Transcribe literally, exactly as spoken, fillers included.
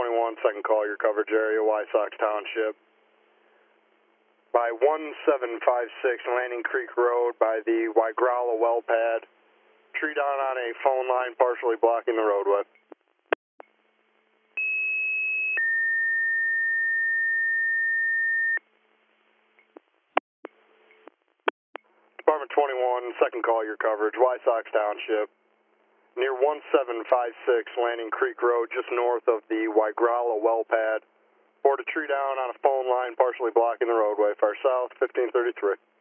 twenty-one, second call, your coverage area, Wysox Township. By one seven five six Landing Creek Road by the Wygrala well pad. Tree down on a phone line partially blocking the roadway. Department twenty-one, second call, your coverage, Wysox Township. Near one seven five six Landing Creek Road, just north of the Wygrala well pad. Board a tree down on a phone line partially blocking the roadway, far south, fifteen thirty-three.